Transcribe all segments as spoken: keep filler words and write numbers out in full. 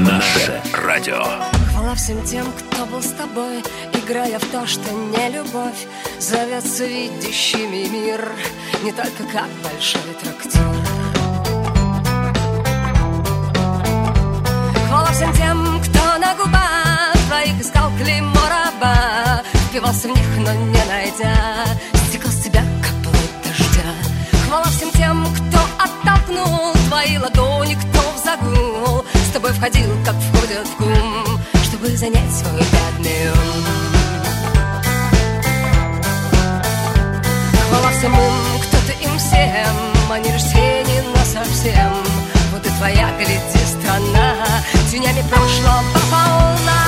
Наше радио. Хвала всем тем, кто был с тобой, играя в то, что не любовь, зовется видящими мир, не только как большой трактир. Хвала всем тем, кто на губах твоих искал клеймо раба, впивался в них, но не найдя, стекал с тебя каплы дождя. Хвала всем тем, кто оттолкнул твои ладони, кто в загул с тобой входил, как входят в кум, чтобы занять свой бедный ум. Хвала всем им, кто-то им всем, они лишь тени, но совсем. Вот и твоя, гляди, страна тенями прошлого полна.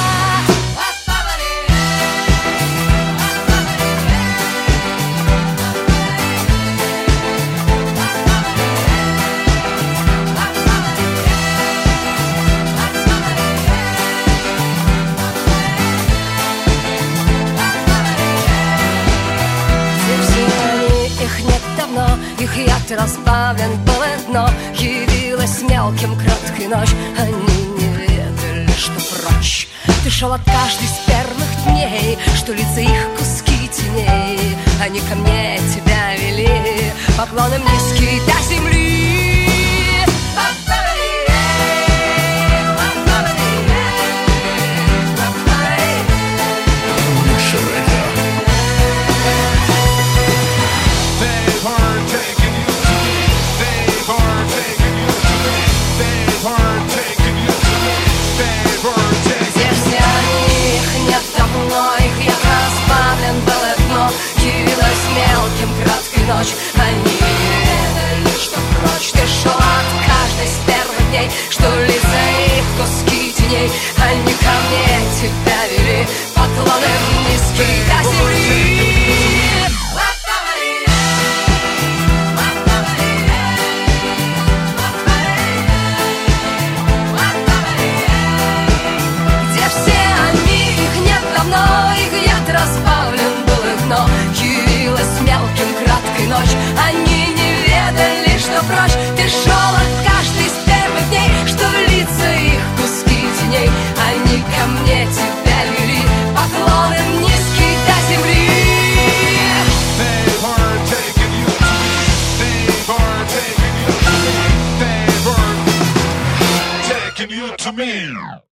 Их яд разбавлен было дно, явилась мелким краткой ночь. Они не ведали, что прочь. Ты шел от каждой из первых дней, что лица их куски теней. Они ко мне тебя вели, поклоном низкий до земли. Ночь. Они ведали, что прочь. Ты шел от каждой из первых дней, что лица их куски теней. Они ко мне тебя вели, поклоном низкие до земли. Где все они? Их нет давно, их яд разбавлен был их дно. Явилась мелким краткой ночь. Они не ведали, что прочь. Ты шел от каждой из первых дней, что лица их куски теней. Они ко мне тебя вели, поклоном низкий до земли. They were taking you to me. They were taking you to me. They were taking you to me.